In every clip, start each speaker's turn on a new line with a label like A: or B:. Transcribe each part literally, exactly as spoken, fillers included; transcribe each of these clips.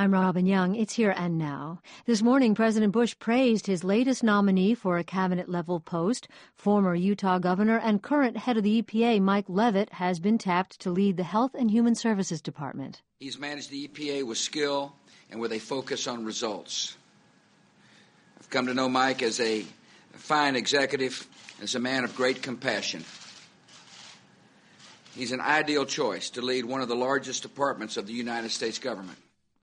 A: I'm Robin Young. It's Here and Now. This morning, President Bush praised his latest nominee for a cabinet-level post. Former Utah governor and current head of the E P A, Mike Leavitt, has been tapped to lead the Health and Human Services Department.
B: He's managed the E P A with skill and with a focus on results. I've come to know Mike as a fine executive, as a man of great compassion. He's an ideal choice to lead one of the largest departments of the United States government.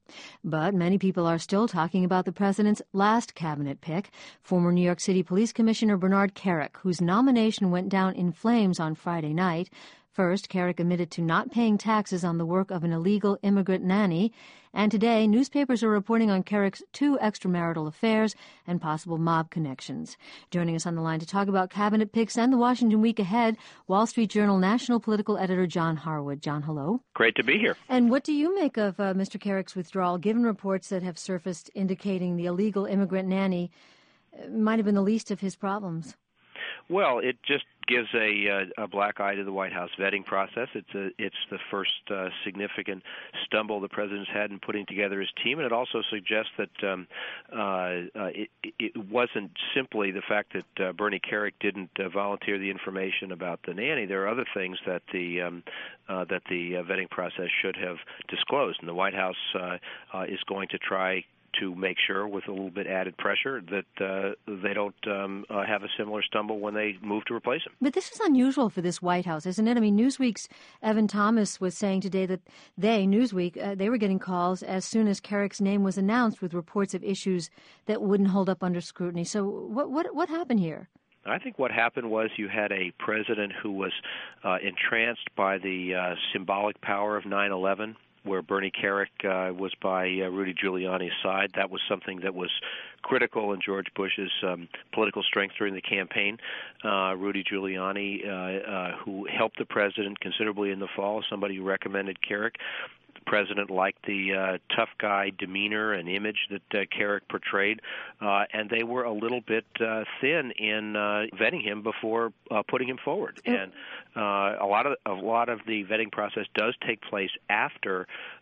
A: But many people are still talking about the president's last cabinet pick, former New York City Police Commissioner Bernard Kerik, whose nomination went down in flames on Friday night. First, Kerik admitted to not paying taxes on the work of an illegal immigrant nanny. And today, newspapers are reporting on Kerik's two extramarital affairs and possible mob connections. Joining us on the line to talk about cabinet picks and the Washington week ahead, Wall Street Journal national political editor John Harwood. John, hello.
C: Great to be here.
A: And what do you make of uh, Mister Kerik's withdrawal, given reports that have surfaced indicating the illegal immigrant nanny uh, might have been the least of his problems?
C: Well, it just gives a, a, a black eye to the White House vetting process. It's a, it's the first uh, significant stumble the president's had in putting together his team, and it also suggests that um, uh, uh, it, it wasn't simply the fact that uh, Bernie Kerik didn't uh, volunteer the information about the nanny. There are other things that the um, uh, that the uh, vetting process should have disclosed, and the White House uh, uh, is going to try to make sure, with a little bit added pressure, that uh, they don't um, uh, have a similar stumble when they move to replace him.
A: But this is unusual for this White House, isn't it? I mean, Newsweek's Evan Thomas was saying today that they, Newsweek, uh, they were getting calls as soon as Kerik's name was announced with reports of issues that wouldn't hold up under scrutiny. So what what what happened here?
C: I think what happened was you had a president who was uh, entranced by the uh, symbolic power of nine eleven, where Bernie Kerik uh, was by uh, Rudy Giuliani's side. That was something that was critical in George Bush's um, political strength during the campaign. Uh, Rudy Giuliani, uh, uh, who helped the president considerably in the fall, somebody who recommended Kerik. The president liked the uh, tough guy demeanor and image that uh, Kerik portrayed, uh, and they were a little bit uh, thin in uh, vetting him before uh, putting him forward. And uh, a lot of a lot of the vetting process does take place after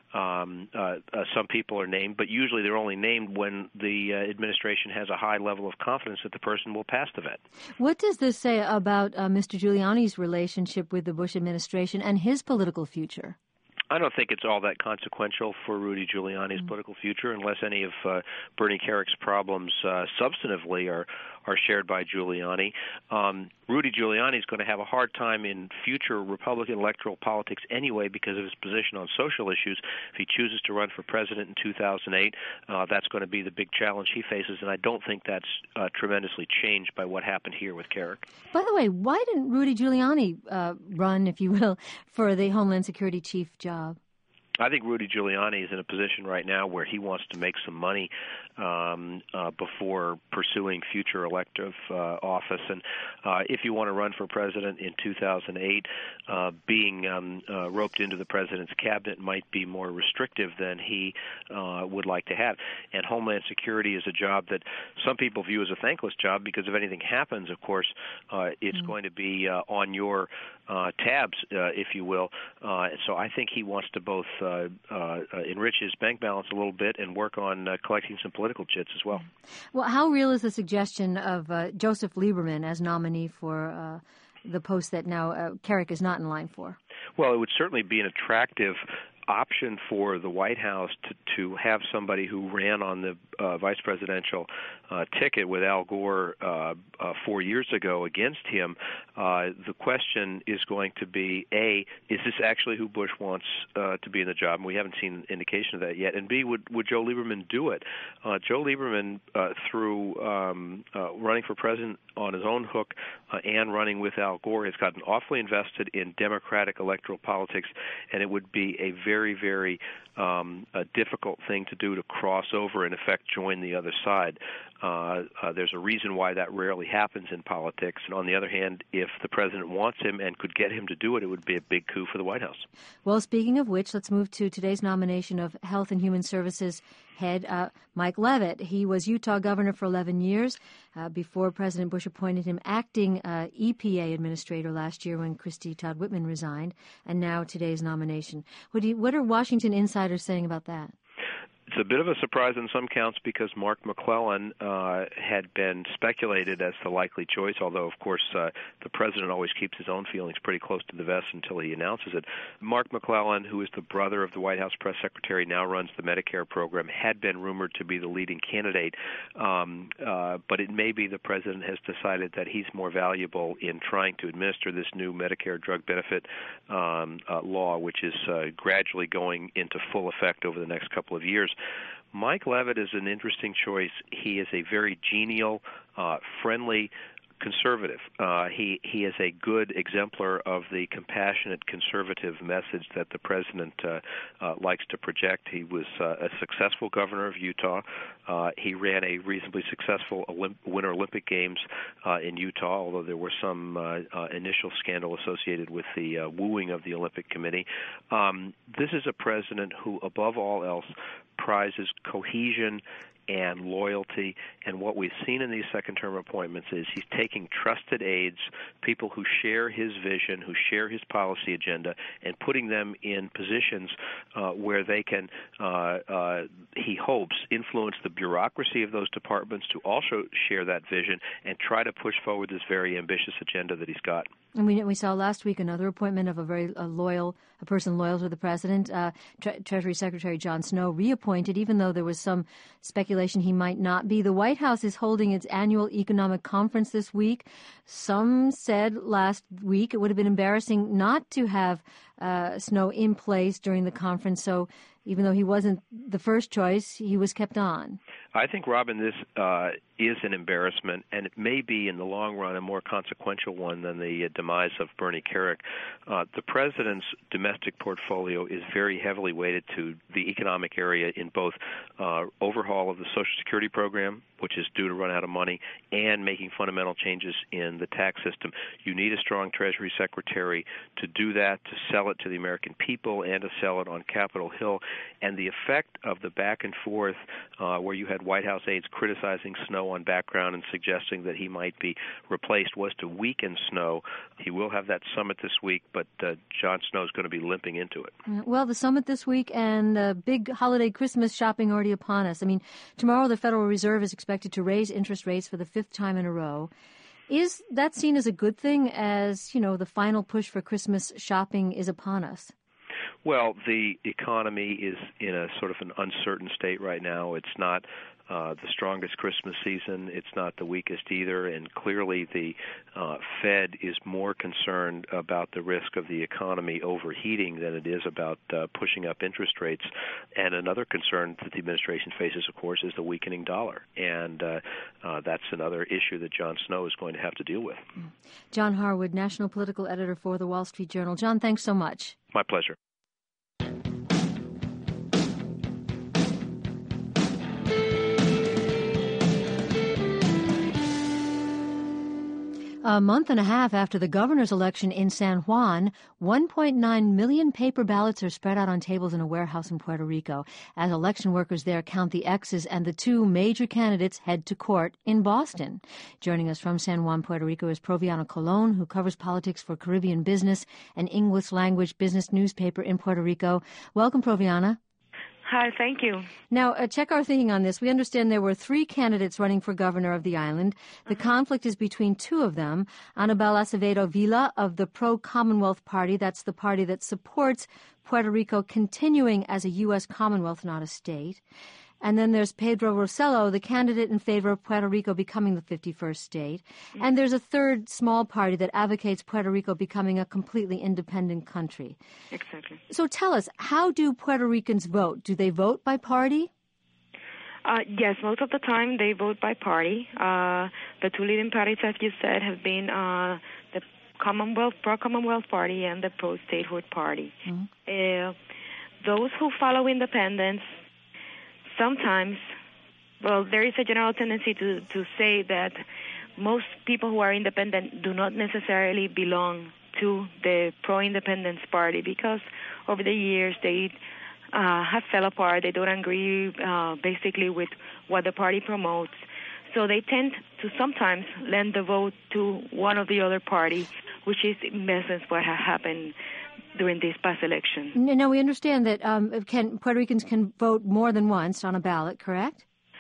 C: Um, uh, uh, some people are named, but usually they're only named when the uh, administration has a high level of confidence that the person will pass the vet.
A: What does this say about uh, Mister Giuliani's relationship with the Bush administration and his political future?
C: I don't think it's all that consequential for Rudy Giuliani's mm-hmm. political future, unless any of uh, Bernie Kerik's problems uh, substantively are are shared by Giuliani. Um, Rudy Giuliani is going to have a hard time in future Republican electoral politics anyway because of his position on social issues. If he chooses to run for president in two thousand eight, uh, that's going to be the big challenge he faces, and I don't think that's uh, tremendously changed by what happened here with Kerik.
A: By the way, why didn't Rudy Giuliani uh, run, if you will, for the Homeland Security chief job?
C: I think Rudy Giuliani is in a position right now where he wants to make some money um, uh, before pursuing future elective uh, office. And uh, if you want to run for president in two thousand eight, uh, being um, uh, roped into the president's cabinet might be more restrictive than he uh, would like to have. And Homeland Security is a job that some people view as a thankless job because if anything happens, of course, uh, it's mm-hmm. going to be uh, on your uh, tabs, uh, if you will. Uh, so I think he wants to both Uh, uh, enrich his bank balance a little bit and work on uh, collecting some political chits as well.
A: Well, how real is the suggestion of uh, Joseph Lieberman as nominee for uh, the post that now uh, Kerik is not in line for?
C: Well, it would certainly be an attractive option for the White House to, to have somebody who ran on the uh, vice presidential uh, ticket with Al Gore uh, uh, four years ago against him. Uh, the question is going to be, A, is this actually who Bush wants uh, to be in the job? And we haven't seen indication of that yet. And B, would, would Joe Lieberman do it? Uh, Joe Lieberman, uh, through um, uh, running for president on his own hook uh, and running with Al Gore, has gotten awfully invested in Democratic electoral politics, and it would be a very very, very um, a difficult thing to do to cross over and, in effect, join the other side. Uh, uh, there's a reason why that rarely happens in politics. And on the other hand, if the president wants him and could get him to do it, it would be a big coup for the White House.
A: Well, speaking of which, let's move to today's nomination of Health and Human Services head uh, Mike Leavitt. He was Utah governor for eleven years uh, before President Bush appointed him acting uh, E P A administrator last year when Christy Todd Whitman resigned, and now today's nomination. What, do you, what are Washington insiders saying about that?
C: a bit of a surprise on some counts because Mark McClellan uh, had been speculated as the likely choice, although, of course, uh, the president always keeps his own feelings pretty close to the vest until he announces it. Mark McClellan, who is the brother of the White House press secretary, now runs the Medicare program, had been rumored to be the leading candidate, um, uh, but it may be the president has decided that he's more valuable in trying to administer this new Medicare drug benefit um, uh, law, which is uh, gradually going into full effect over the next couple of years. Mike Leavitt is an interesting choice. He is a very genial, uh, friendly conservative. Uh, he he is a good exemplar of the compassionate conservative message that the president uh, uh, likes to project. He was uh, a successful governor of Utah. Uh, he ran a reasonably successful Olymp- Winter Olympic Games uh, in Utah, although there was some uh, uh, initial scandal associated with the uh, wooing of the Olympic Committee. Um, this is a president who, above all else, prizes cohesion and loyalty, and what we've seen in these second-term appointments is he's taking trusted aides, people who share his vision, who share his policy agenda, and putting them in positions uh, where they can, uh, uh, he hopes, influence the bureaucracy of those departments to also share that vision and try to push forward this very ambitious agenda that he's got.
A: And we we saw last week another appointment of a very a loyal, a person loyal to the president, uh, Tre- Treasury Secretary John Snow, reappointed, even though there was some speculation he might not be. The White House is holding its annual economic conference this week. Some said last week it would have been embarrassing not to have uh, Snow in place during the conference, so even though he wasn't the first choice, he was kept on.
C: I think, Robin, this uh, is an embarrassment, and it may be in the long run a more consequential one than the uh, demise of Bernie Kerik. Uh, the president's domestic portfolio is very heavily weighted to the economic area in both uh, overhaul of the Social Security program, which is due to run out of money, and making fundamental changes in the tax system. You need a strong Treasury Secretary to do that, to sell it to the American people, and to sell it on Capitol Hill. And the effect of the back and forth uh, where you had White House aides criticizing Snow on background and suggesting that he might be replaced was to weaken Snow. He will have that summit this week, but uh, John Snow is going to be limping into it.
A: Well, the summit this week and uh, big holiday Christmas shopping already upon us. I mean, tomorrow the Federal Reserve is expected to raise interest rates for the fifth time in a row. Is that seen as a good thing, as, you know, the final push for Christmas shopping is upon us?
C: Well, the economy is in a sort of an uncertain state right now. It's not uh, the strongest Christmas season. It's not the weakest either. And clearly the uh, Fed is more concerned about the risk of the economy overheating than it is about uh, pushing up interest rates. And another concern that the administration faces, of course, is the weakening dollar. And uh, uh, that's another issue that John Snow is going to have to deal with.
A: John Harwood, National Political Editor for The Wall Street Journal. John, thanks so much.
C: My pleasure.
A: A month and a half after the governor's election in San Juan, one point nine million paper ballots are spread out on tables in a warehouse in Puerto Rico as election workers there count the X's and the two major candidates head to court in Boston. Joining us from San Juan, Puerto Rico is Proviana Colon, who covers politics for Caribbean Business, an English-language business newspaper in Puerto Rico. Welcome, Proviana.
D: Hi, thank you.
A: Now, uh, check our thinking on this. We understand there were three candidates running for governor of the island. The mm-hmm. conflict is between two of them. Anibal Acevedo Vila of the Pro-Commonwealth Party, that's the party that supports Puerto Rico continuing as a U S Commonwealth, not a state. And then there's Pedro Rosello, the candidate in favor of Puerto Rico becoming the fifty-first state. Mm-hmm. And there's a third small party that advocates Puerto Rico becoming a completely independent country.
D: Exactly.
A: So tell us, how do Puerto Ricans vote? Do they vote by party?
D: Uh, yes, most of the time they vote by party. Uh, the two leading parties, as you said, have been uh, the Commonwealth, Pro-Commonwealth Party and the Pro-Statehood Party. Mm-hmm. Uh, those who follow independence, sometimes, well, there is a general tendency to, to say that most people who are independent do not necessarily belong to the pro-independence party because over the years they uh, have fell apart. They don't agree uh, basically with what the party promotes. So they tend to sometimes lend the vote to one of the other party, which is in essence what has happened during this past election.
A: No, we understand that um, can, Puerto Ricans can vote more than once on a ballot, correct?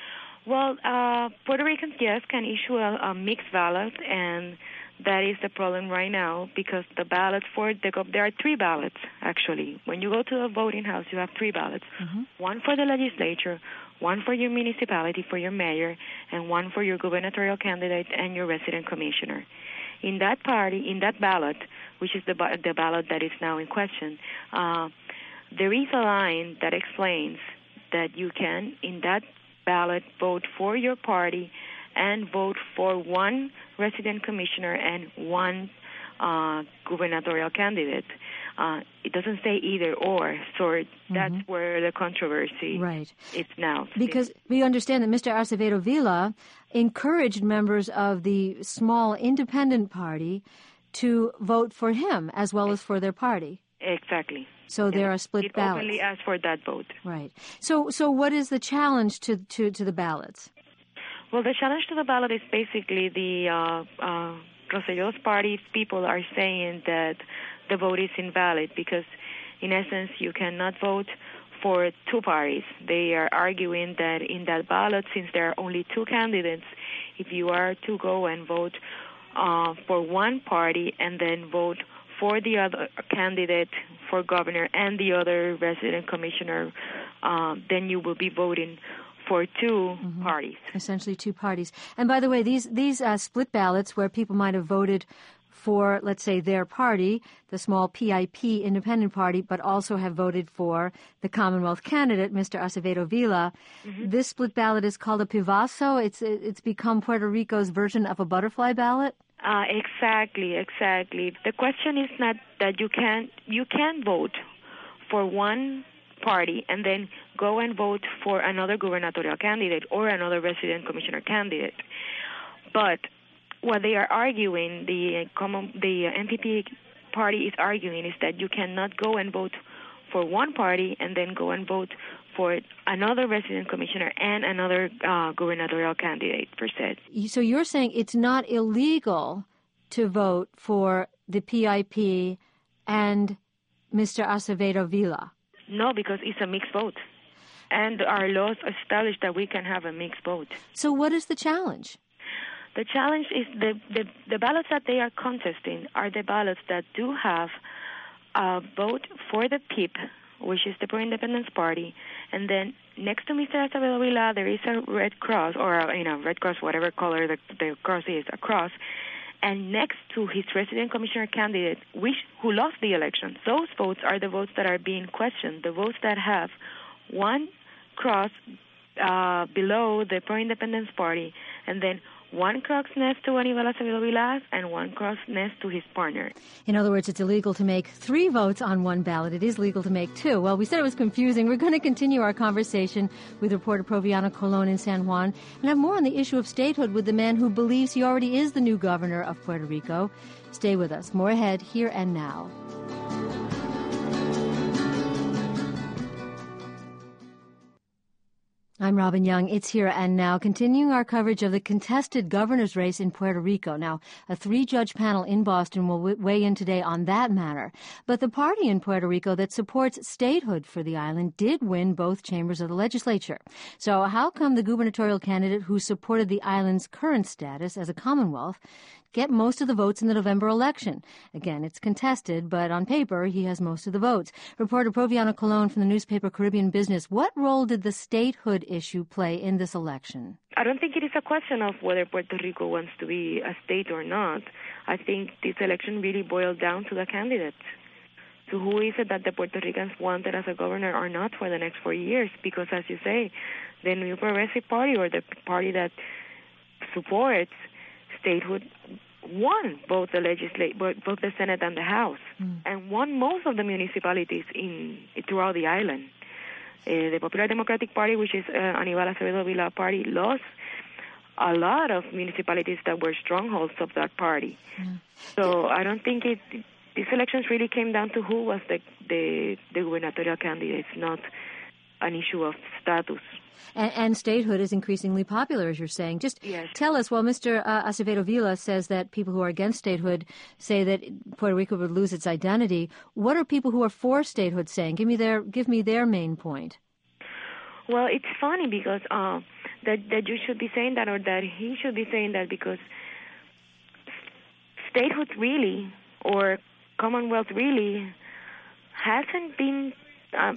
D: Well, uh, Puerto Ricans, yes, can issue a, a mixed ballot, and that is the problem right now because the ballot for the there are three ballots actually. When you go to the voting house, you have three ballots: mm-hmm. one for the legislature, one for your municipality, for your mayor, and one for your gubernatorial candidate and your resident commissioner. In that party, in that ballot, which is the the ballot that is now in question, uh, there is a line that explains that you can, in that ballot, vote for your party and vote for one resident commissioner and one uh, gubernatorial candidate. Uh, it doesn't say either or, so that's mm-hmm. where the controversy
A: right.
D: is now.
A: Because we understand that Mister Acevedo Vila encouraged members of the small independent party to vote for him as well as for their party.
D: Exactly.
A: So there are split
D: it
A: ballots.
D: It openly asked for that vote.
A: Right. So so what is the challenge to, to, to the ballots?
D: Well, the challenge to the ballot is basically the uh, uh, Rosselló's party people are saying that the vote is invalid because, in essence, you cannot vote for two parties. They are arguing that in that ballot, since there are only two candidates, if you are to go and vote uh, for one party and then vote for the other candidate for governor and the other resident commissioner, uh, then you will be voting for two mm-hmm. parties.
A: Essentially two parties. And by the way, these, these uh, split ballots where people might have voted for, let's say, their party, the small P I P independent party, but also have voted for the Commonwealth candidate, Mister Acevedo Vila. Mm-hmm. This split ballot is called a pivazo. It's, it's become Puerto Rico's version of a butterfly ballot.
D: Uh, exactly, exactly. The question is not that you can you can vote for one party and then go and vote for another gubernatorial candidate or another resident commissioner candidate. But what they are arguing, the common, the N P P party is arguing, is that you cannot go and vote for one party and then go and vote for another resident commissioner and another uh, gubernatorial candidate, per se.
A: So you're saying it's not illegal to vote for the P I P and Mister Acevedo Vila?
D: No, because it's a mixed vote. And our laws establish that we can have a mixed vote.
A: So what is the challenge?
D: The challenge is the, the, the ballots that they are contesting are the ballots that do have a vote for the P I P, which is the Pro-Independence Party, and then next to Mister Acevedo Vila, there is a red cross, or a, you know, red cross, whatever color the, the cross is, a cross, and next to his resident commissioner candidate, which who lost the election. Those votes are the votes that are being questioned, the votes that have one cross uh, below the Pro-Independence Party, and then one cross next to Aníbal Acevedo Vilá and one cross next to his partner.
A: In other words, it's illegal to make three votes on one ballot. It is legal to make two. Well, we said it was confusing. We're going to continue our conversation with reporter Proviana Colon in San Juan and have more on the issue of statehood with the man who believes he already is the new governor of Puerto Rico. Stay with us. More ahead, here and now. I'm Robin Young. It's Here and Now, continuing our coverage of the contested governor's race in Puerto Rico. Now, a three-judge panel in Boston will w- weigh in today on that matter. But the party in Puerto Rico that supports statehood for the island did win both chambers of the legislature. So how come the gubernatorial candidate who supported the island's current status as a commonwealth get most of the votes in the November election? Again, it's contested, but on paper, he has most of the votes. Reporter Proviana Colon from the newspaper Caribbean Business, what role did the statehood issue play in this election?
D: I don't think it is a question of whether Puerto Rico wants to be a state or not. I think this election really boiled down to the candidate. So who is it that the Puerto Ricans wanted as a governor or not for the next four years? Because, as you say, the New Progressive Party, or the party that supports statehood, won both the legislate, both the Senate and the House, mm. and won most of the municipalities in throughout the island. Uh, the Popular Democratic Party, which is uh, Aníbal Acevedo Vila party, lost a lot of municipalities that were strongholds of that party. Mm. So I don't think it. These elections really came down to who was the the, the gubernatorial candidates, not an issue of status.
A: And, and statehood is increasingly popular, as you're saying. Just
D: yes.
A: tell us, well, Mister Uh, Acevedo Vila says that people who are against statehood say that Puerto Rico would lose its identity. What are people who are for statehood saying? Give me their, give me their main point.
D: Well, it's funny because uh, that, that you should be saying that, or that he should be saying that, because statehood really, or Commonwealth really, hasn't been uh,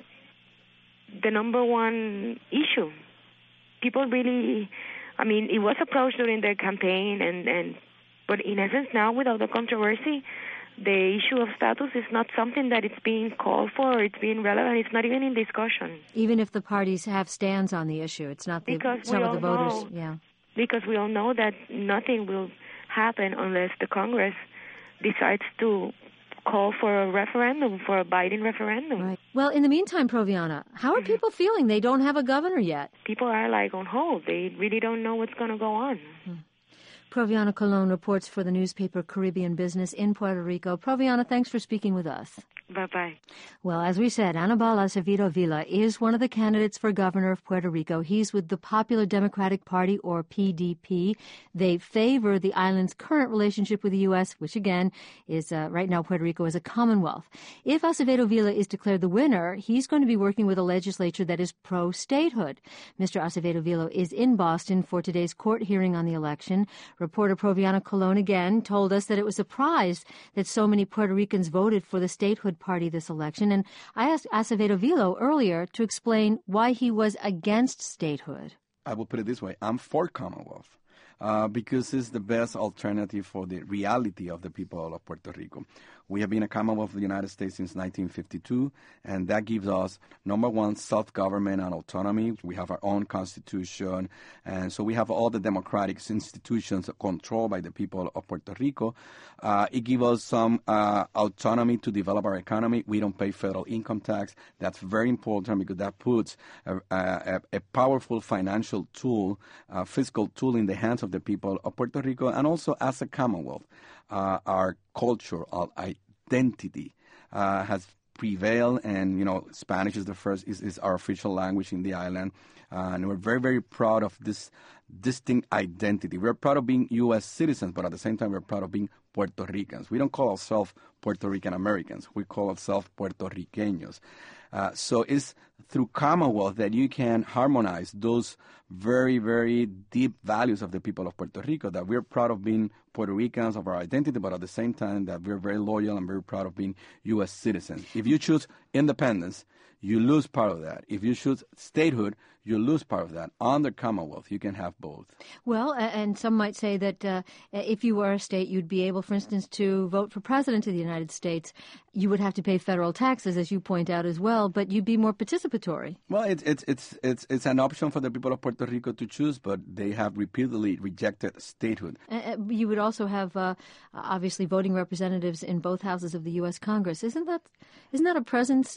D: the number one issue. People really, I mean, it was approached during their campaign, and, and but in essence now, without the controversy, the issue of status is not something that it's being called for, or it's being relevant. It's not even in discussion.
A: Even if the parties have stands on the issue, it's not the,
D: because
A: it's not
D: we
A: what the
D: all
A: voters.
D: know,
A: yeah.
D: Because we all know that nothing will happen unless the Congress decides to call for a referendum, for a Biden referendum.
A: Right. Well, in the meantime, Proviana, how are people feeling? They don't have a governor yet.
D: People are like on hold. They really don't know what's going to go on.
A: Hmm. Proviana Colon reports for the newspaper Caribbean Business in Puerto Rico. Proviana, thanks for speaking with us.
D: Bye-bye.
A: Well, as we said, Anibal Acevedo Vila is one of the candidates for governor of Puerto Rico. He's with the Popular Democratic Party, or P D P. They favor the island's current relationship with the U S, which, again, is uh, right now Puerto Rico is a commonwealth. If Acevedo Vila is declared the winner, he's going to be working with a legislature that is pro-statehood. Mister Acevedo Vila is in Boston for today's court hearing on the election. Reporter Proviana Colon again told us that it was surprised that so many Puerto Ricans voted for the statehood party this election. And I asked Acevedo Vila earlier to explain why he was against statehood.
E: I will put it this way. I'm for Commonwealth uh, because it's the best alternative for the reality of the people of Puerto Rico. We have been a Commonwealth of the United States since nineteen fifty-two, and that gives us, number one, self-government and autonomy. We have our own constitution, and so we have all the democratic institutions controlled by the people of Puerto Rico. Uh, it gives us some uh, autonomy to develop our economy. We don't pay federal income tax. That's very important because that puts a, a, a powerful financial tool, a fiscal tool in the hands of the people of Puerto Rico, and also as a Commonwealth. Uh, our culture, our identity uh, has prevailed, and you know, Spanish is the first is, is our official language in the island, uh, and we're very, very proud of this distinct identity. We're proud of being U S citizens, but at the same time, we're proud of being Puerto Ricans. We don't call ourselves Puerto Rican Americans. We call ourselves Puerto Riqueños. Uh, so it's through Commonwealth that you can harmonize those very, very deep values of the people of Puerto Rico, that we're proud of being Puerto Ricans, of our identity, but at the same time that we're very loyal and very proud of being U S citizens. If you choose independence, you lose part of that. If you choose statehood, you lose part of that. Under Commonwealth, you can have both.
A: Well, and some might say that uh, if you were a state, you'd be able, for instance, to vote for president of the United States. You would have to pay federal taxes, as you point out as well, but you'd be more participatory.
E: Well, it's it's it's it's it's an option for the people of Puerto Rico to choose, but they have repeatedly rejected statehood.
A: Uh, you would also have, uh, obviously, voting representatives in both houses of the U S Congress. Isn't that isn't that a presence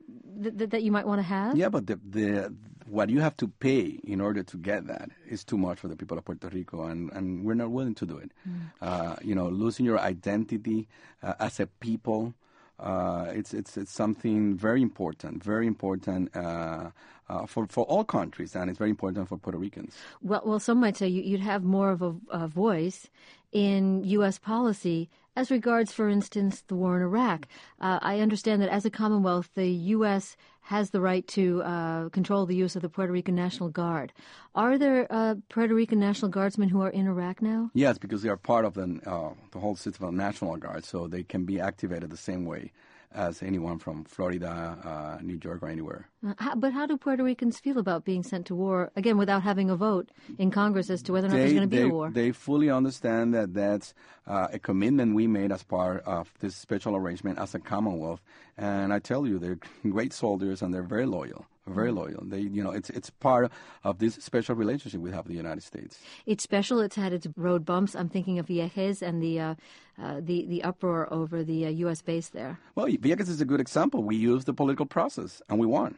A: Th- that you might want to have?
E: Yeah, but the, the what you have to pay in order to get that is too much for the people of Puerto Rico, and, and we're not willing to do it. Mm. Uh, you know, losing your identity uh, as a people, uh, it's it's it's something very important, very important uh, uh, for for all countries, and it's very important for Puerto Ricans.
A: Well, well, some might say you, you'd have more of a, a voice in U S policy as regards, for instance, the war in Iraq. Uh, I understand that as a Commonwealth, the U S has the right to uh, control the use of the Puerto Rican National Guard. Are there uh, Puerto Rican National Guardsmen who are in Iraq now? Yes,
E: because they are part of the, uh, the whole system of National Guard, so they can be activated the same way as anyone from Florida, uh, New York, or anywhere.
A: Uh, how, but how do Puerto Ricans feel about being sent to war, again, without having a vote in Congress as to whether or not
E: they,
A: there's going to be
E: they,
A: a war?
E: They fully understand that that's uh, a commitment we made as part of this special arrangement as a Commonwealth. And I tell you, they're great soldiers and they're very loyal. Very loyal. They, you know, it's it's part of this special relationship we have with the United States.
A: It's special. It's had its road bumps. I'm thinking of Vieques and the uh, uh, the the uproar over the uh, U S base there.
E: Well, Vieques is a good example. We used the political process and we won.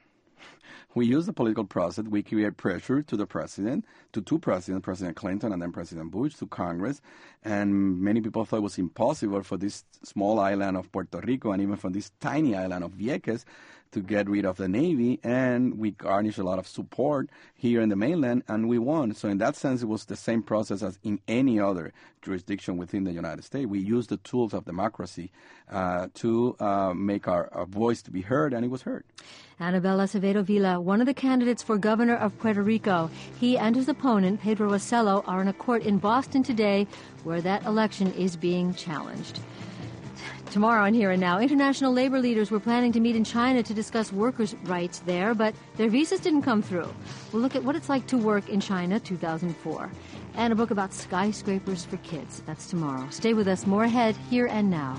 E: We used the political process. We create pressure to the president, to two presidents, President Clinton and then President Bush, to Congress. And many people thought it was impossible for this small island of Puerto Rico and even from this tiny island of Vieques to get rid of the Navy, and we garnished a lot of support here in the mainland, and we won. So in that sense, it was the same process as in any other jurisdiction within the United States. We used the tools of democracy uh, to uh, make our, our voice to be heard, and it was heard.
A: Anibal Acevedo Vila, one of the candidates for governor of Puerto Rico. He and his opponent, Pedro Rosello, are in a court in Boston today where that election is being challenged. Tomorrow on Here and Now, international labor leaders were planning to meet in China to discuss workers' rights there, but their visas didn't come through. We'll look at what it's like to work in China two thousand four. And a book about skyscrapers for kids. That's tomorrow. Stay with us. More ahead, Here and Now.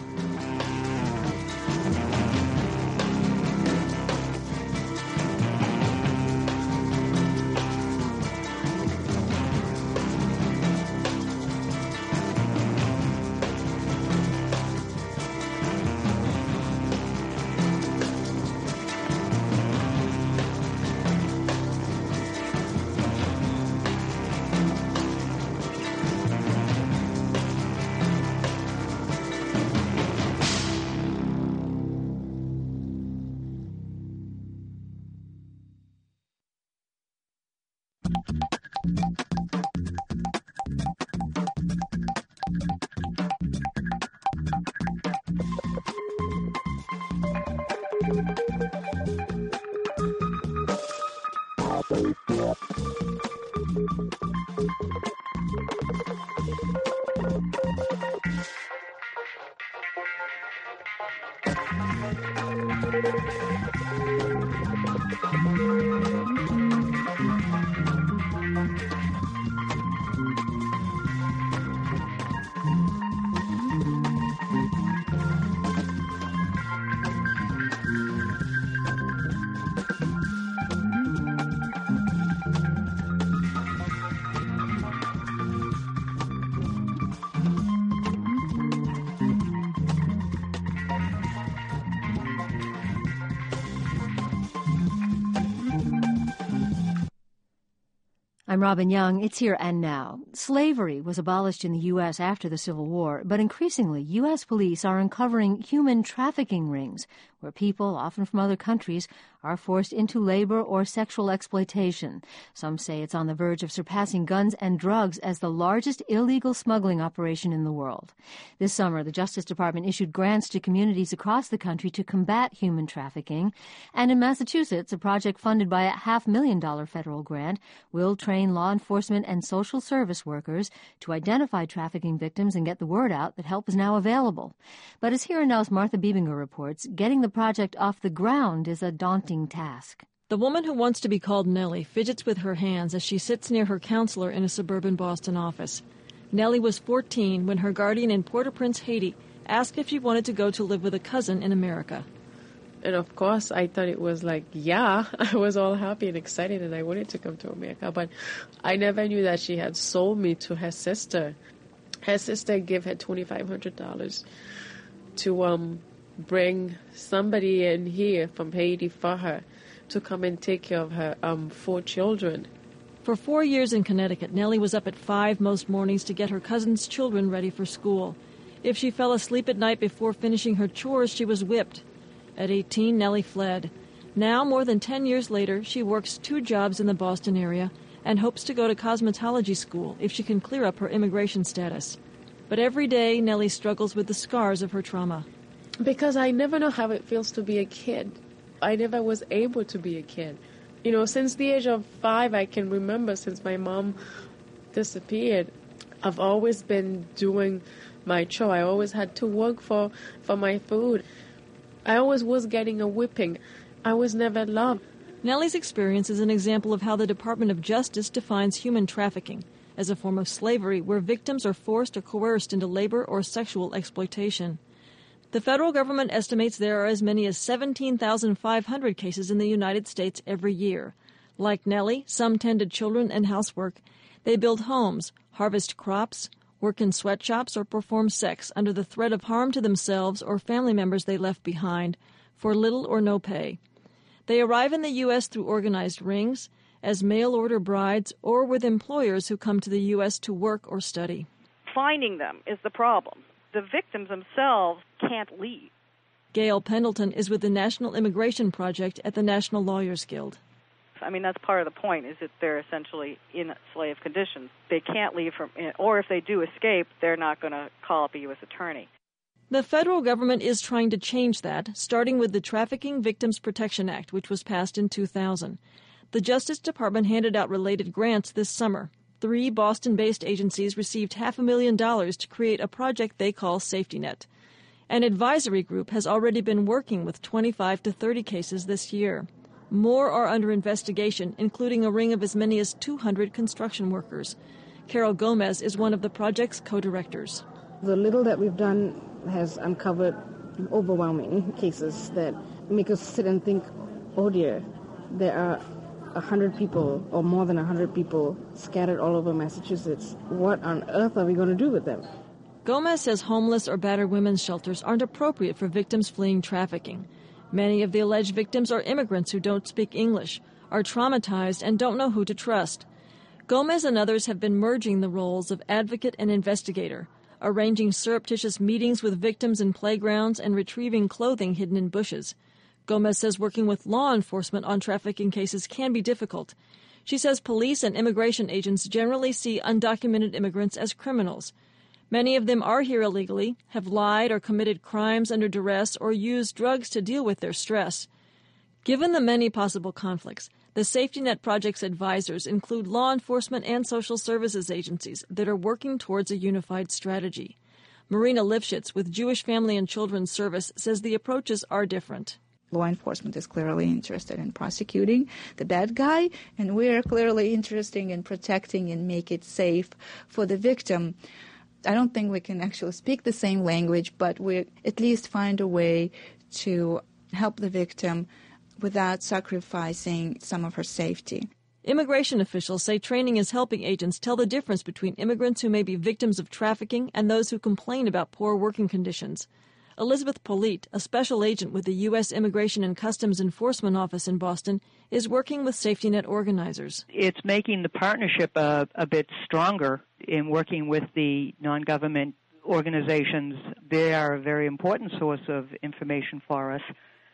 A: I'm Robin Young. It's Here and Now. Slavery was abolished in the U S after the Civil War, but increasingly U S police are uncovering human trafficking rings where people, often from other countries, are forced into labor or sexual exploitation. Some say it's on the verge of surpassing guns and drugs as the largest illegal smuggling operation in the world. This summer, the Justice Department issued grants to communities across the country to combat human trafficking. And in Massachusetts, a project funded by a half-million dollar federal grant will train law enforcement and social service workers to identify trafficking victims and get the word out that help is now available. But as Here and Now's Martha Biebinger reports, getting the project off the ground is a daunting task.
F: The woman who wants to be called Nellie fidgets with her hands as she sits near her counselor in a suburban Boston office. Nellie was fourteen when her guardian in Port-au-Prince, Haiti, asked if she wanted to go to live with a cousin in America.
G: And of course, I thought it was like, yeah, I was all happy and excited and I wanted to come to America. But I never knew that she had sold me to her sister. Her sister gave her twenty-five hundred dollars to um, bring somebody in here from Haiti for her to come and take care of her um, four children.
F: For four years in Connecticut, Nellie was up at five most mornings to get her cousin's children ready for school. If she fell asleep at night before finishing her chores, she was whipped. At eighteen, Nellie fled. Now, more than ten years later, she works two jobs in the Boston area and hopes to go to cosmetology school if she can clear up her immigration status. But every day, Nellie struggles with the scars of her trauma.
G: Because I never know how it feels to be a kid. I never was able to be a kid. You know, since the age of five, I can remember since my mom disappeared, I've always been doing my chore. I always had to work for, for my food. I always was getting a whipping. I was never loved.
F: Nellie's experience is an example of how the Department of Justice defines human trafficking as a form of slavery where victims are forced or coerced into labor or sexual exploitation. The federal government estimates there are as many as seventeen thousand five hundred cases in the United States every year. Like Nellie, some tend to children and housework. They build homes, harvest crops, work in sweatshops, or perform sex under the threat of harm to themselves or family members they left behind for little or no pay. They arrive in the U S through organized rings, as mail-order brides, or with employers who come to the U S to work or study.
H: Finding them is the problem. The victims themselves can't leave.
F: Gail Pendleton is with the National Immigration Project at the National Lawyers Guild.
H: I mean, that's part of the point, is that they're essentially in slave conditions. They can't leave from, or if they do escape, they're not going to call up a U S attorney.
F: The federal government is trying to change that, starting with the Trafficking Victims Protection Act, which was passed in two thousand. The Justice Department handed out related grants this summer. Three Boston-based agencies received half a million dollars to create a project they call Safety Net. An advisory group has already been working with twenty-five to thirty cases this year. More are under investigation, including a ring of as many as two hundred construction workers. Carol Gomez is one of the project's co-directors.
I: The little that we've done has uncovered overwhelming cases that make us sit and think, oh dear, there are one hundred people or more than one hundred people scattered all over Massachusetts. What on earth are we going to do with them?
F: Gomez says homeless or battered women's shelters aren't appropriate for victims fleeing trafficking. Many of the alleged victims are immigrants who don't speak English, are traumatized, and don't know who to trust. Gomez and others have been merging the roles of advocate and investigator, arranging surreptitious meetings with victims in playgrounds and retrieving clothing hidden in bushes. Gomez says working with law enforcement on trafficking cases can be difficult. She says police and immigration agents generally see undocumented immigrants as criminals. Many of them are here illegally, have lied or committed crimes under duress, or used drugs to deal with their stress. Given the many possible conflicts, the Safety Net Project's advisors include law enforcement and social services agencies that are working towards a unified strategy. Marina Lifshitz with Jewish Family and Children's Service says the approaches are different.
J: Law enforcement is clearly interested in prosecuting the bad guy, and we're clearly interested in protecting and make it safe for the victim. I don't think we can actually speak the same language, but we at least find a way to help the victim without sacrificing some of her safety.
F: Immigration officials say training is helping agents tell the difference between immigrants who may be victims of trafficking and those who complain about poor working conditions. Elizabeth Polite, a special agent with the U S Immigration and Customs Enforcement Office in Boston, is working with Safety Net organizers.
K: It's making the partnership uh, a bit stronger in working with the non-government organizations. They are a very important source of information for us,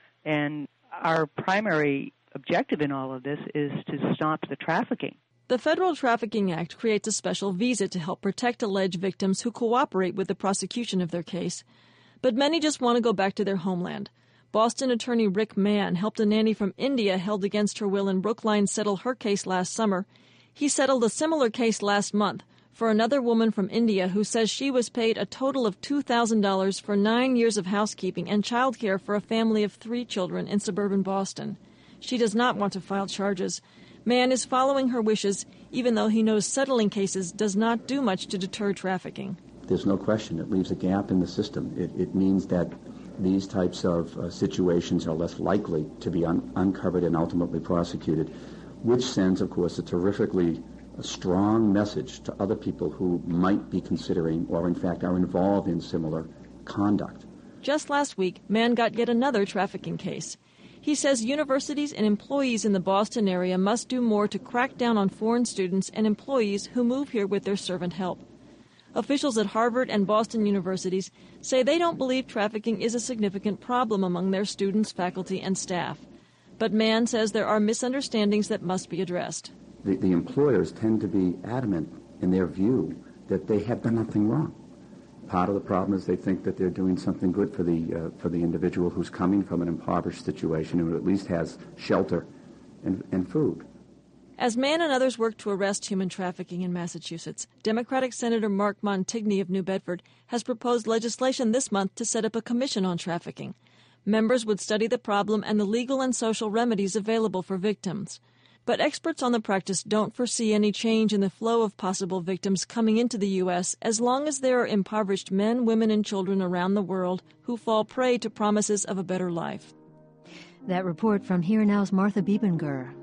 K: and our primary objective in all of this is to stop the trafficking.
F: The Federal Trafficking Act creates a special visa to help protect alleged victims who cooperate with the prosecution of their case. But many just want to go back to their homeland. Boston attorney Rick Mann helped a nanny from India held against her will in Brookline settle her case last summer. He settled a similar case last month for another woman from India who says she was paid a total of two thousand dollars for nine years of housekeeping and child care for a family of three children in suburban Boston. She does not want to file charges. Mann is following her wishes, even though he knows settling cases does not do much to deter trafficking.
L: There's no question it leaves a gap in the system. It, it means that these types of uh, situations are less likely to be un- uncovered and ultimately prosecuted, which sends, of course, a terrifically a strong message to other people who might be considering or, in fact, are involved in similar conduct.
F: Just last week, Mann got yet another trafficking case. He says universities and employees in the Boston area must do more to crack down on foreign students and employees who move here with their servant help. Officials at Harvard and Boston universities say they don't believe trafficking is a significant problem among their students, faculty, and staff. But Mann says there are misunderstandings that must be addressed.
L: The, the employers tend to be adamant in their view that they have done nothing wrong. Part of the problem is they think that they're doing something good for the uh, for the individual who's coming from an impoverished situation, who at least has shelter and, and food.
F: As Mann and others work to arrest human trafficking in Massachusetts, Democratic Senator Mark Montigny of New Bedford has proposed legislation this month to set up a commission on trafficking. Members would study the problem and the legal and social remedies available for victims. But experts on the practice don't foresee any change in the flow of possible victims coming into the U S as long as there are impoverished men, women, and children around the world who fall prey to promises of a better life.
A: That report from Here Now's Martha Biebenger.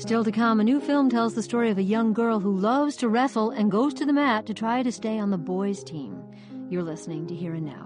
A: Still to come, a new film tells the story of a young girl who loves to wrestle and goes to the mat to try to stay on the boys' team. You're listening to Here and Now.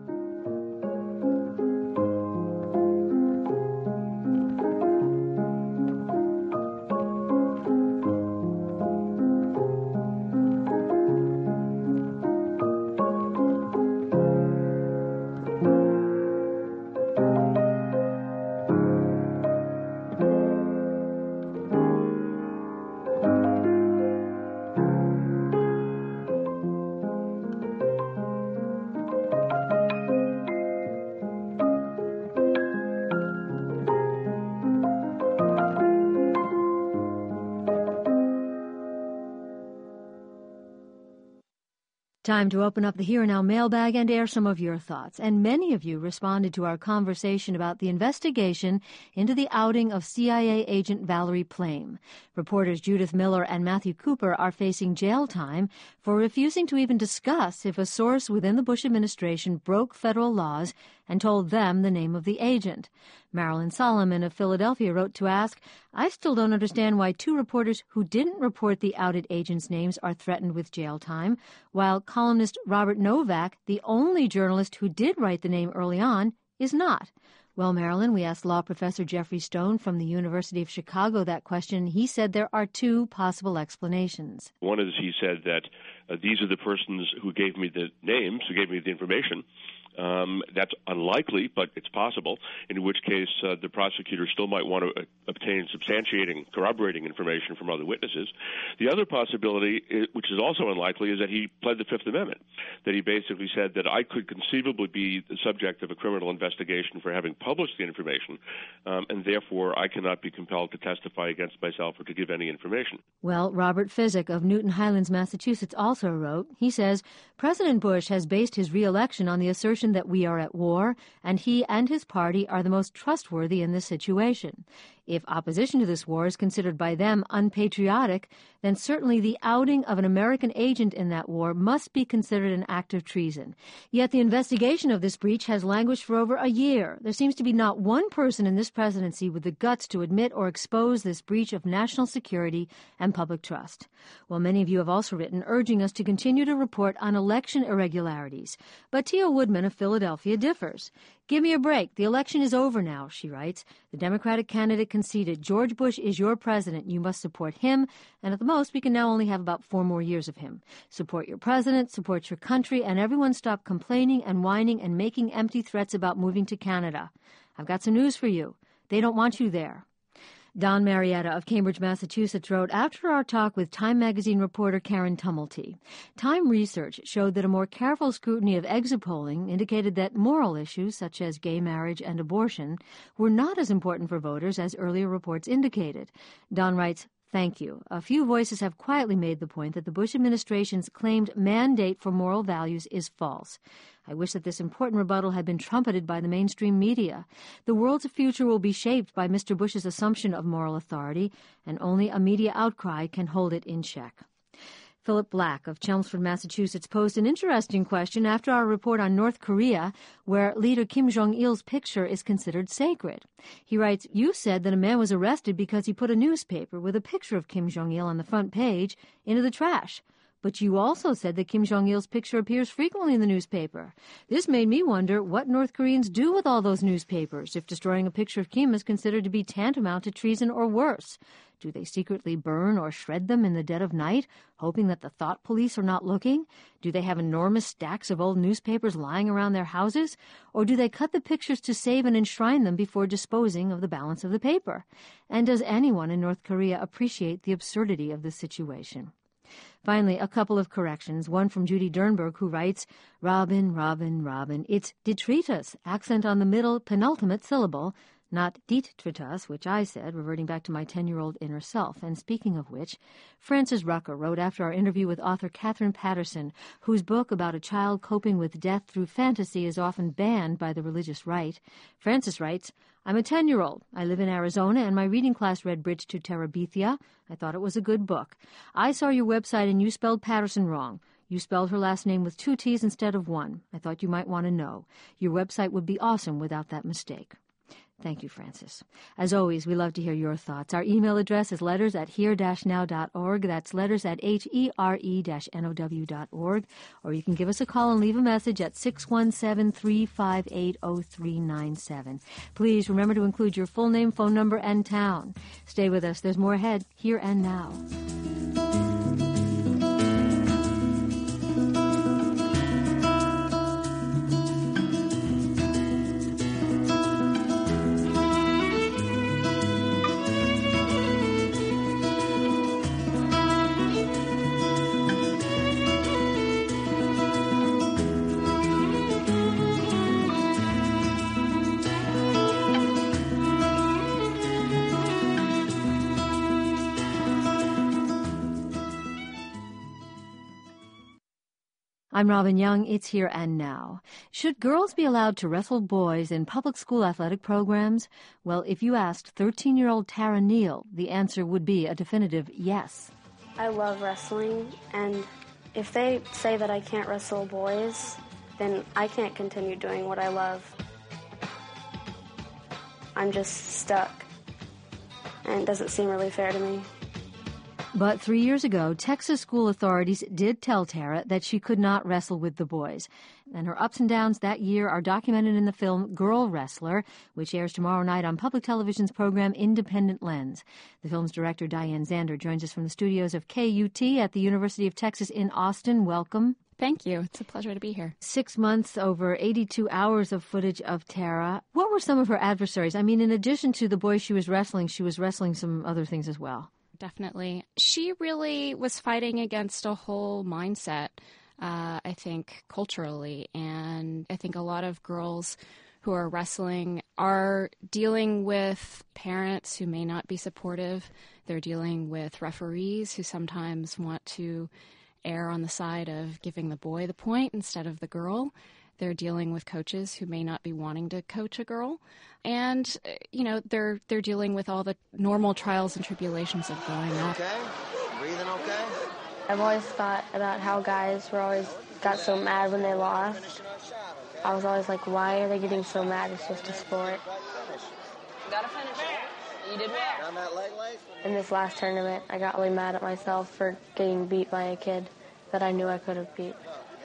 A: Time to open up the Here and Now mailbag and air some of your thoughts. And many of you responded to our conversation about the investigation into the outing of C I A agent Valerie Plame. Reporters Judith Miller and Matthew Cooper are facing jail time for refusing to even discuss if a source within the Bush administration broke federal laws and told them the name of the agent. Marilyn Solomon of Philadelphia wrote to ask, I still don't understand why two reporters who didn't report the outed agents' names are threatened with jail time, while columnist Robert Novak, the only journalist who did write the name early on, is not. Well, Marilyn, we asked law professor Jeffrey Stone from the University of Chicago that question. He said there are two possible explanations.
M: One is he said that uh, these are the persons who gave me the names, who gave me the information. Um, that's unlikely, but it's possible, in which case uh, the prosecutor still might want to uh, obtain substantiating, corroborating information from other witnesses. The other possibility, is, which is also unlikely, is that he pled the Fifth Amendment, that he basically said that I could conceivably be the subject of a criminal investigation for having published the information, um, and therefore I cannot be compelled to testify against myself or to give any information.
A: Well, Robert Physick of Newton Highlands, Massachusetts, also wrote, he says, President Bush has based his re-election on the assertion that we are at war, and he and his party are the most trustworthy in this situation. If opposition to this war is considered by them unpatriotic, then certainly the outing of an American agent in that war must be considered an act of treason. Yet the investigation of this breach has languished for over a year. There seems to be not one person in this presidency with the guts to admit or expose this breach of national security and public trust. Well, many of you have also written urging us to continue to report on election irregularities. But Tia Woodman of Philadelphia differs. Give me a break. The election is over now, she writes. The Democratic candidate conceded, George Bush is your president. You must support him, and at the most, we can now only have about four more years of him. Support your president, support your country, and everyone stop complaining and whining and making empty threats about moving to Canada. I've got some news for you. They don't want you there. Don Marietta of Cambridge, Massachusetts wrote, after our talk with Time magazine reporter Karen Tumulty, Time research showed that a more careful scrutiny of exit polling indicated that moral issues such as gay marriage and abortion were not as important for voters as earlier reports indicated. Don writes, thank you. A few voices have quietly made the point that the Bush administration's claimed mandate for moral values is false. I wish that this important rebuttal had been trumpeted by the mainstream media. The world's future will be shaped by Mister Bush's assumption of moral authority, and only a media outcry can hold it in check. Philip Black of Chelmsford, Massachusetts, posed an interesting question after our report on North Korea, where leader Kim Jong-il's picture is considered sacred. He writes, you said that a man was arrested because he put a newspaper with a picture of Kim Jong-il on the front page into the trash. But you also said that Kim Jong-il's picture appears frequently in the newspaper. This made me wonder what North Koreans do with all those newspapers if destroying a picture of Kim is considered to be tantamount to treason or worse. Do they secretly burn or shred them in the dead of night, hoping that the thought police are not looking? Do they have enormous stacks of old newspapers lying around their houses? Or do they cut the pictures to save and enshrine them before disposing of the balance of the paper? And does anyone in North Korea appreciate the absurdity of this situation? Finally, a couple of corrections, one from Judy Dernberg, who writes, Robin, Robin, Robin. It's detritus, accent on the middle penultimate syllable, not detritus, which I said, reverting back to my ten-year-old inner self. And speaking of which, Frances Rucker wrote after our interview with author Catherine Patterson, whose book about a child coping with death through fantasy is often banned by the religious right. Frances writes, I'm a ten-year-old. I live in Arizona, and my reading class read Bridge to Terabithia. I thought it was a good book. I saw your website, and you spelled Patterson wrong. You spelled her last name with two T's instead of one. I thought you might want to know. Your website would be awesome without that mistake. Thank you, Frances. As always, we love to hear your thoughts. Our email address is letters at here dash now dot org. That's letters at H E R E dash N O W dot org. Or you can give us a call and leave a message at six one seven, three five eight, zero three nine seven. Please remember to include your full name, phone number, and town. Stay with us. There's more ahead, here and now. I'm Robin Young. It's Here and Now. Should girls be allowed to wrestle boys in public school athletic programs? Well, if you asked thirteen-year-old Tara Neal, the answer would be a definitive yes.
N: I love wrestling, and if they say that I can't wrestle boys, then I can't continue doing what I love. I'm just stuck, and it doesn't seem really fair to me.
A: But three years ago, Texas school authorities did tell Tara that she could not wrestle with the boys. And her ups and downs that year are documented in the film Girl Wrestler, which airs tomorrow night on public television's program Independent Lens. The film's director, Diane Zander, joins us from the studios of K U T at the University of Texas in Austin. Welcome.
O: Thank you. It's a pleasure to be here.
A: Six months, over eighty-two hours of footage of Tara. What were some of her adversaries? I mean, in addition to the boys she was wrestling, she was wrestling some other things as well.
O: Definitely. She really was fighting against a whole mindset, uh, I think, culturally. And I think a lot of girls who are wrestling are dealing with parents who may not be supportive. They're dealing with referees who sometimes want to err on the side of giving the boy the point instead of the girl. They're dealing with coaches who may not be wanting to coach a girl. And, you know, they're they're dealing with all the normal trials and tribulations of growing up.
P: Okay? Breathing okay?
N: I've always thought about how guys were always got so mad when they lost. I was always like, why are they getting so mad? It's just a sport.
P: You gotta finish it. You did well. On that leg lace?
N: In this last tournament, I got really mad at myself for getting beat by a kid that I knew I could have beat.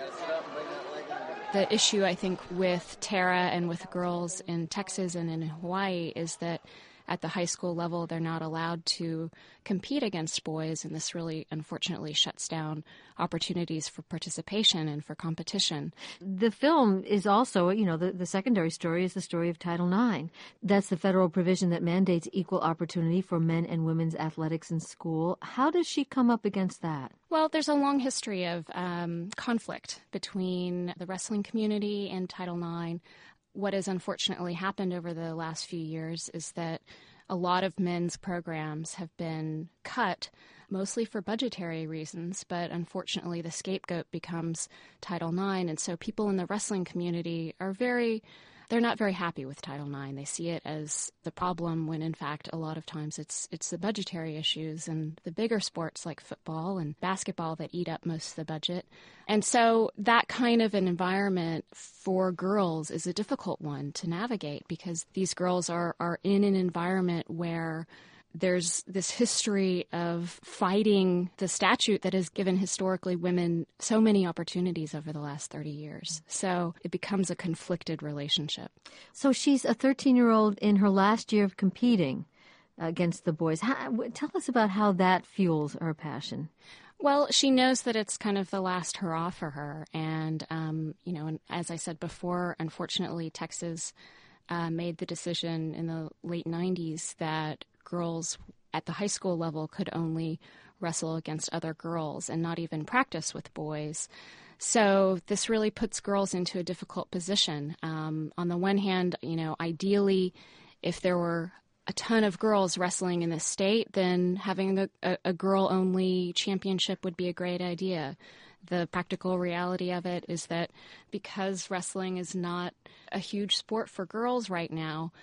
O: The issue, I think, with Tara and with girls in Texas and in Hawaii is that at the high school level, they're not allowed to compete against boys, and this really, unfortunately, shuts down opportunities for participation and for competition.
A: The film is also, you know, the, the secondary story is the story of Title nine. That's the federal provision that mandates equal opportunity for men and women's athletics in school. How does she come up against that?
O: Well, there's a long history of um, conflict between the wrestling community and Title nine. What has unfortunately happened over the last few years is that a lot of men's programs have been cut, mostly for budgetary reasons, but unfortunately the scapegoat becomes Title nine, and so people in the wrestling community are very, they're not very happy with Title nine. They see it as the problem when, in fact, a lot of times it's it's the budgetary issues and the bigger sports like football and basketball that eat up most of the budget. And so that kind of an environment for girls is a difficult one to navigate because these girls are, are in an environment where there's this history of fighting the statute that has given historically women so many opportunities over the last thirty years. So it becomes a conflicted relationship.
A: So she's a thirteen-year-old in her last year of competing against the boys. How, tell us about how that fuels her passion.
O: Well, she knows that it's kind of the last hurrah for her. And, um, you know, and as I said before, unfortunately, Texas uh, made the decision in the late nineties that girls at the high school level could only wrestle against other girls and not even practice with boys. So this really puts girls into a difficult position. Um, on the one hand, you know, ideally, if there were a ton of girls wrestling in the state, then having a, a, a girl-only championship would be a great idea. The practical reality of it is that because wrestling is not a huge sport for girls right now,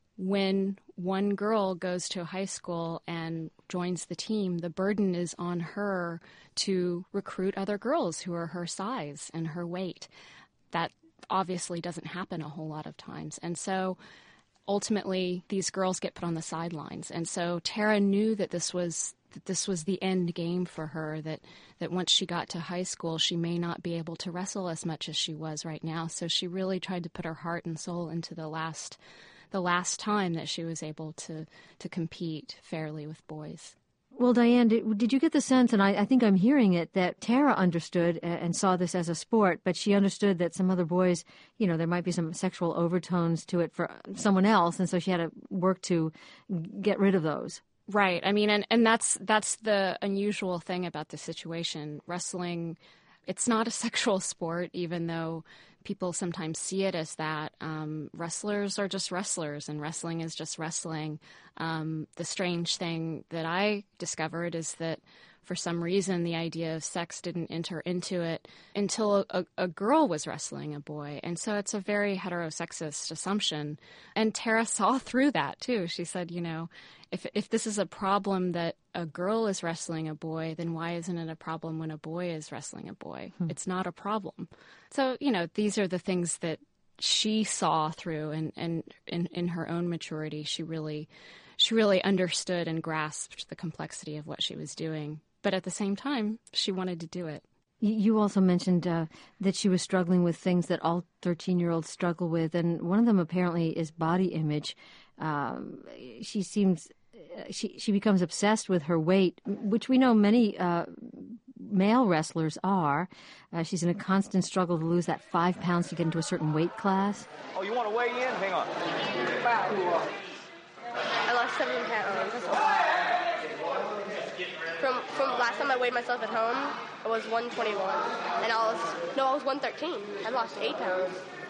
O: when one girl goes to a high school and joins the team, the burden is on her to recruit other girls who are her size and her weight. That obviously doesn't happen a whole lot of times. And so ultimately these girls get put on the sidelines. And so Tara knew that this was that this was the end game for her, that, that once she got to high school, she may not be able to wrestle as much as she was right now. So she really tried to put her heart and soul into the last the last time that she was able to, to compete fairly with boys.
A: Well, Diane, did, did you get the sense, and I, I think I'm hearing it, that Tara understood and saw this as a sport, but she understood that some other boys, you know, there might be some sexual overtones to it for someone else, and so she had to work to get rid of those.
O: Right. I mean, and, and that's that's the unusual thing about the situation. Wrestling, it's not a sexual sport, even though people sometimes see it as that. Um, wrestlers are just wrestlers, and wrestling is just wrestling. Um, the strange thing that I discovered is that for some reason the idea of sex didn't enter into it until a, a girl was wrestling a boy. And so it's a very heterosexist assumption. And Tara saw through that, too. She said, you know, if if this is a problem that a girl is wrestling a boy, then why isn't it a problem when a boy is wrestling a boy? Hmm. It's not a problem. So, you know, these are the things that she saw through, and, and in, in her own maturity, she really, she really understood and grasped the complexity of what she was doing. But at the same time, she wanted to do it.
A: You also mentioned uh, that she was struggling with things that all thirteen-year-olds struggle with, and one of them apparently is body image. Um, she seems, she she becomes obsessed with her weight, which we know many uh, male wrestlers are. Uh, she's in a constant struggle to lose that five pounds to get into a certain weight class.
Q: Oh, you want to weigh in? Hang on.
R: I lost seven pounds. From from last time I weighed myself at home, I was one twenty-one, and I was no, I was one thirteen. I lost eight pounds.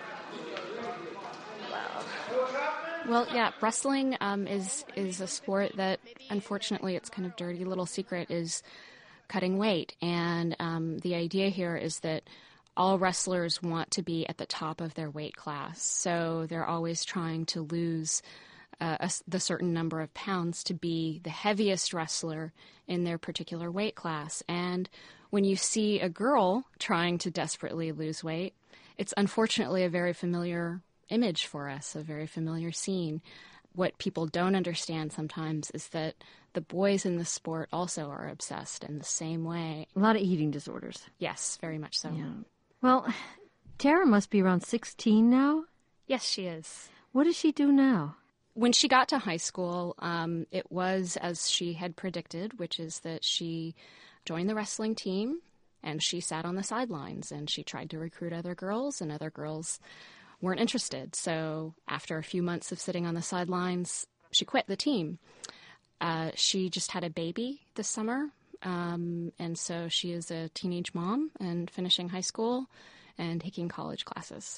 R: Wow.
O: Well, yeah, wrestling um, is is a sport that, unfortunately, its kind of dirty little secret is cutting weight, and um, the idea here is that all wrestlers want to be at the top of their weight class, so they're always trying to lose Uh, a, the certain number of pounds to be the heaviest wrestler in their particular weight class. And when you see a girl trying to desperately lose weight, it's unfortunately a very familiar image for us, a very familiar scene. What people don't understand sometimes is that the boys in the sport also are obsessed in the same way.
A: A lot of eating disorders.
O: Yes, very much so.
A: Yeah. Well, Tara must be around sixteen now?
O: Yes, she is.
A: What does she do now?
O: When she got to high school, um, it was as she had predicted, which is that she joined the wrestling team and she sat on the sidelines and she tried to recruit other girls, and other girls weren't interested. So after a few months of sitting on the sidelines, she quit the team. Uh, she just had a baby this summer, um, and so she is a teenage mom and finishing high school and taking college classes.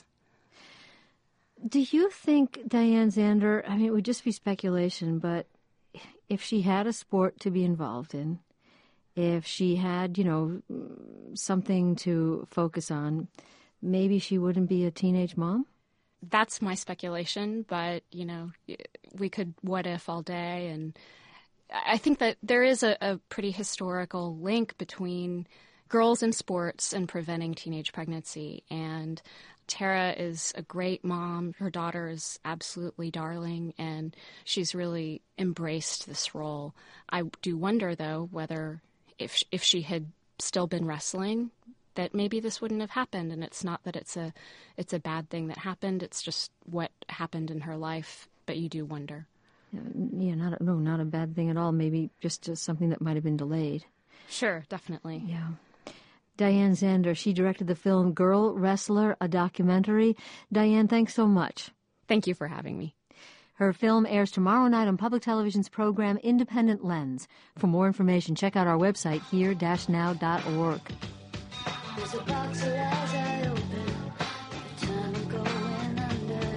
A: Do you think, Diane Zander, I mean, it would just be speculation, but if she had a sport to be involved in, if she had, you know, something to focus on, maybe she wouldn't be a teenage mom?
O: That's my speculation, but, you know, we could what if all day. And I think that there is a, a pretty historical link between girls in sports and preventing teenage pregnancy. And Tara is a great mom. Her daughter is absolutely darling, and she's really embraced this role. I do wonder, though, whether if if she had still been wrestling, that maybe this wouldn't have happened. And it's not that it's a it's a bad thing that happened. It's just what happened in her life. But you do wonder.
A: Yeah, not a, no, not a bad thing at all. Maybe just, just something that might have been delayed.
O: Sure, definitely.
A: Yeah. Diane Zander, she directed the film Girl Wrestler, a documentary. Diane, thanks so much.
O: Thank you for having me.
A: Her film airs tomorrow night on public television's program Independent Lens. For more information, check out our website, here dash now dot org. There's a box as I open, the time I'm going under.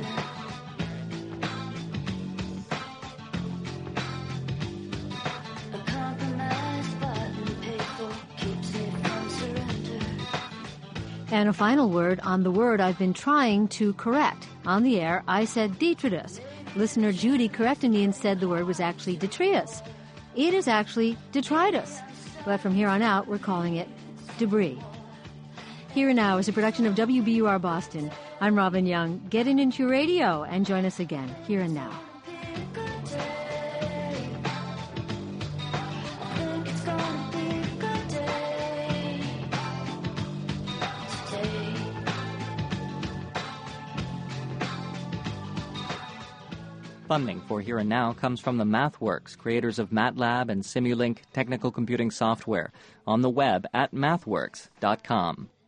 A: A compromise button paid for keeps it from surrender. And a final word on the word I've been trying to correct. On the air, I said detritus. Listener Judy corrected me and said the word was actually detritus. It is actually detritus. But from here on out, we're calling it debris. Here and Now is a production of W B U R Boston. I'm Robin Young. Get in into your radio and join us again, here and now.
S: Funding for Here and Now comes from the MathWorks, creators of MATLAB and Simulink technical computing software, on the web at mathworks dot com.